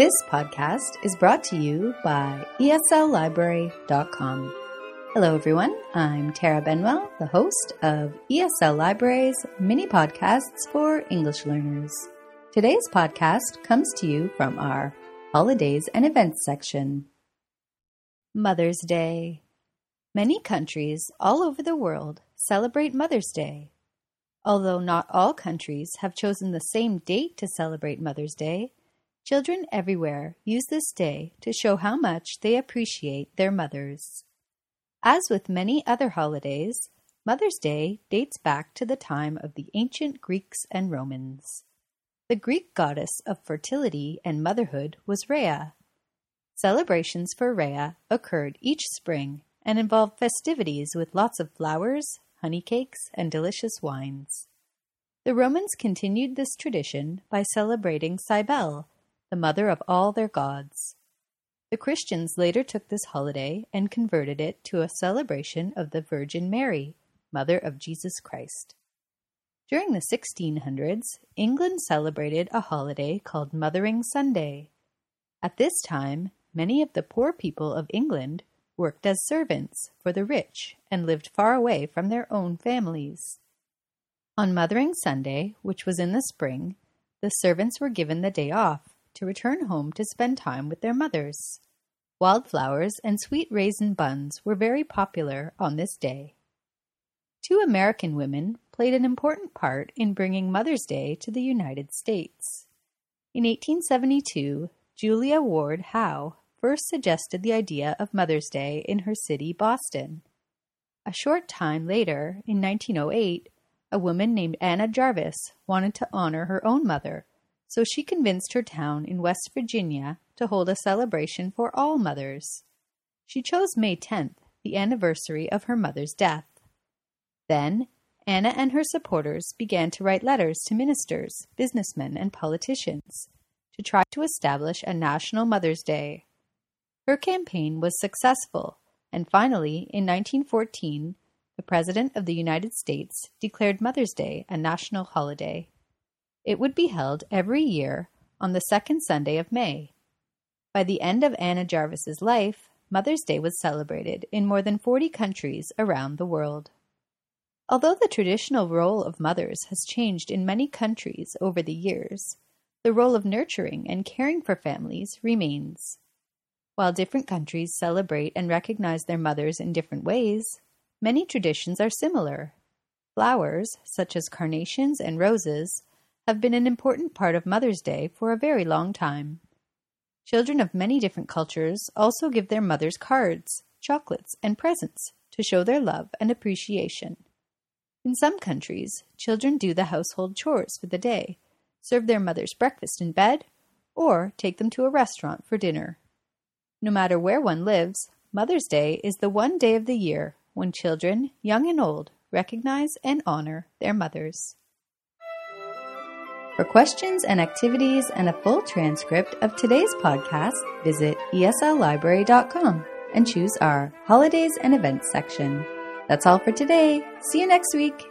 This podcast is brought to you by ESLlibrary.com. Hello everyone, I'm Tara Benwell, the host of ESL Library's mini podcasts for English learners. Today's podcast comes to you from our Holidays and Events section. Mother's Day. Many countries all over the world celebrate Mother's Day. Although not all countries have chosen the same date to celebrate Mother's Day, children everywhere use this day to show how much they appreciate their mothers. As with many other holidays, Mother's Day dates back to the time of the ancient Greeks and Romans. The Greek goddess of fertility and motherhood was Rhea. Celebrations for Rhea occurred each spring and involved festivities with lots of flowers, honey cakes, and delicious wines. The Romans continued this tradition by celebrating Cybele, the mother of all their gods. The Christians later took this holiday and converted it to a celebration of the Virgin Mary, mother of Jesus Christ. During the 1600s, England celebrated a holiday called Mothering Sunday. At this time, many of the poor people of England worked as servants for the rich and lived far away from their own families. On Mothering Sunday, which was in the spring, the servants were given the day off to return home to spend time with their mothers. Wildflowers and sweet raisin buns were very popular on this day. Two American women played an important part in bringing Mother's Day to the United States. In 1872, Julia Ward Howe first suggested the idea of Mother's Day in her city, Boston. A short time later, in 1908, a woman named Anna Jarvis wanted to honor her own mother, so she convinced her town in West Virginia to hold a celebration for all mothers. She chose May 10th, the anniversary of her mother's death. Then, Anna and her supporters began to write letters to ministers, businessmen, and politicians to try to establish a national Mother's Day. Her campaign was successful, and finally, in 1914, the President of the United States declared Mother's Day a national holiday. It would be held every year on the second Sunday of May. By the end of Anna Jarvis's life, Mother's Day was celebrated in more than 40 countries around the world. Although the traditional role of mothers has changed in many countries over the years, the role of nurturing and caring for families remains. While different countries celebrate and recognize their mothers in different ways, many traditions are similar. Flowers, such as carnations and roses, have been an important part of Mother's Day for a very long time. Children of many different cultures also give their mothers cards, chocolates, and presents to show their love and appreciation. In some countries, children do the household chores for the day, serve their mothers breakfast in bed, or take them to a restaurant for dinner. No matter where one lives, Mother's Day is the one day of the year when children, young and old, recognize and honor their mothers. For questions and activities and a full transcript of today's podcast, visit ESLlibrary.com and choose our Holidays and Events section. That's all for today. See you next week.